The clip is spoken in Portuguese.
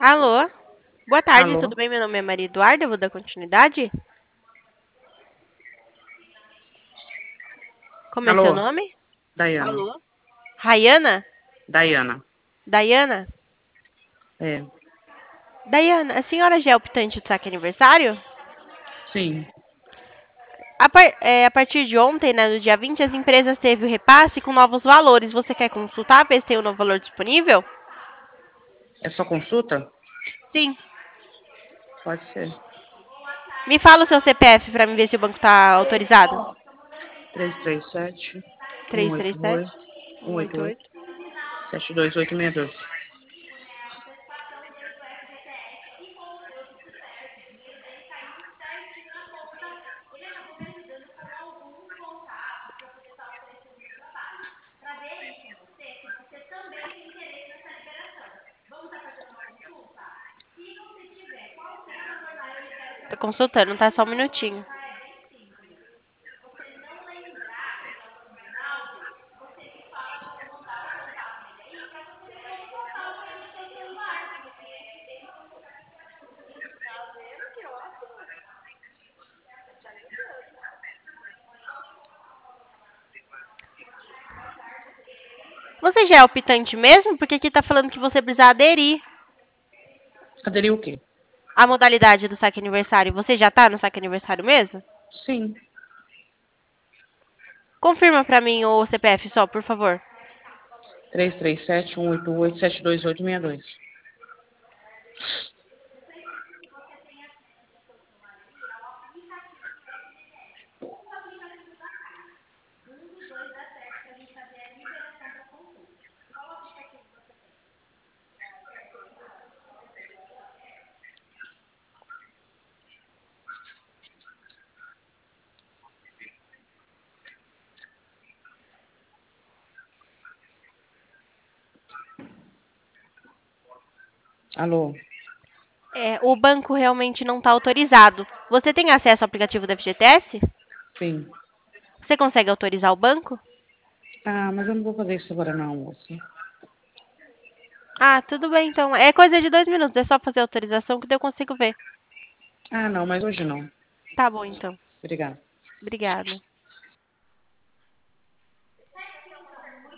Alô? Boa tarde, Alô? tudo bem? Meu nome é Maria Eduarda, eu vou dar continuidade. Como é seu Alô? nome? Daiana. Alô? Rayana? Daiana. Dayana? É. Dayana, a senhora já é optante do saque aniversário? Sim. A partir de ontem, né, no dia 20, as empresas teve o repasse com novos valores. Você quer consultar, ver se tem um novo valor disponível? É só consulta? Sim. Pode ser. Me fala o seu CPF para me ver se o banco está autorizado. 337 337 188 188 188. 72862. Tô consultando, tá? Só um minutinho. Você já é optante mesmo? Porque aqui tá falando que você precisa aderir Aderir o quê? à modalidade do saque aniversário. Você já tá no saque aniversário mesmo? Sim. Confirma pra mim o CPF só, por favor. 337 188 72862. Alô? O banco realmente não está autorizado. Você tem acesso ao aplicativo da FGTS? Sim. Você consegue autorizar o banco? Ah, mas eu não vou fazer isso agora não, moça. Ah, tudo bem então. É coisa de 2 minutos, é só fazer a autorização que daí eu consigo ver. Ah, não, mas hoje não. Tá bom então. Obrigada. Obrigada.